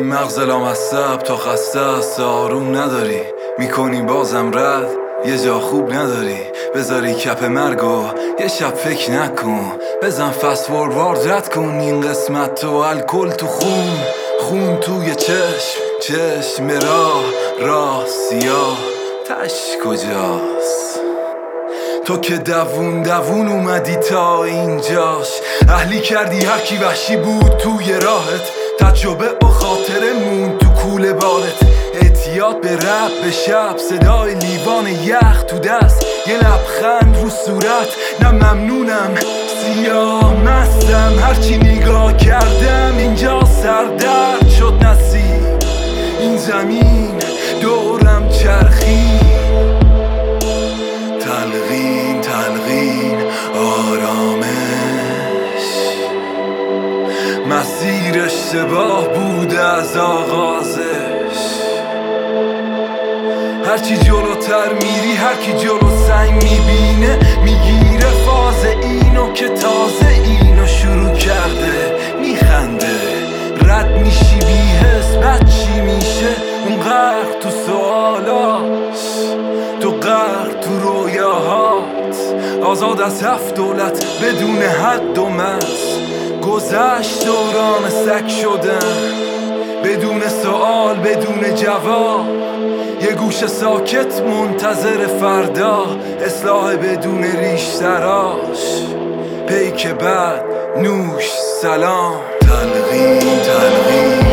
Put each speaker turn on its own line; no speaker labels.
مغز لامصب تا خسته است آروم نداری، میکنی بازم رد یه جا خوب نداری، بذاری کپ مرگو یه شب فکر نکن، بزن فست فوروارد رد کن این قسمت تو، الکل تو خون توی چشم راه سیاه تش کجاست؟ تو که دوون اومدی تا اینجاش، اهلی کردی هرکی وحشی بود توی راهت، تجربه و خاطره مون تو کوله بالت، اعتیاد به رب به شب، صدای لیوان یخ تو دست، یه لبخند رو صورت، نه ممنونم سیاه مستم، هرچی نگاه کردم اینجا سردرد شد نصیب، این زمین دورم چرخی، تلقین آرامش، مسیر اشتباه بوده از آغازش، هرچی جلوتر میری هرکی جلو سنگ میبینه، میگیره فاز اینو که تازه اینو شروع کرده، میخنده رد میشی بی حس، بعد چی میشه اون غرق تو سوالاش، تو غرق تو رویاهات، آزاد از 7 دولت بدون حد و مرز، گذشت دوران سگ شدن بدون سوال بدون جواب، یه گوشه ساکت منتظر فردا، اصلاح بدون ریش تراش، پیک بعد نوش سلام، تلقین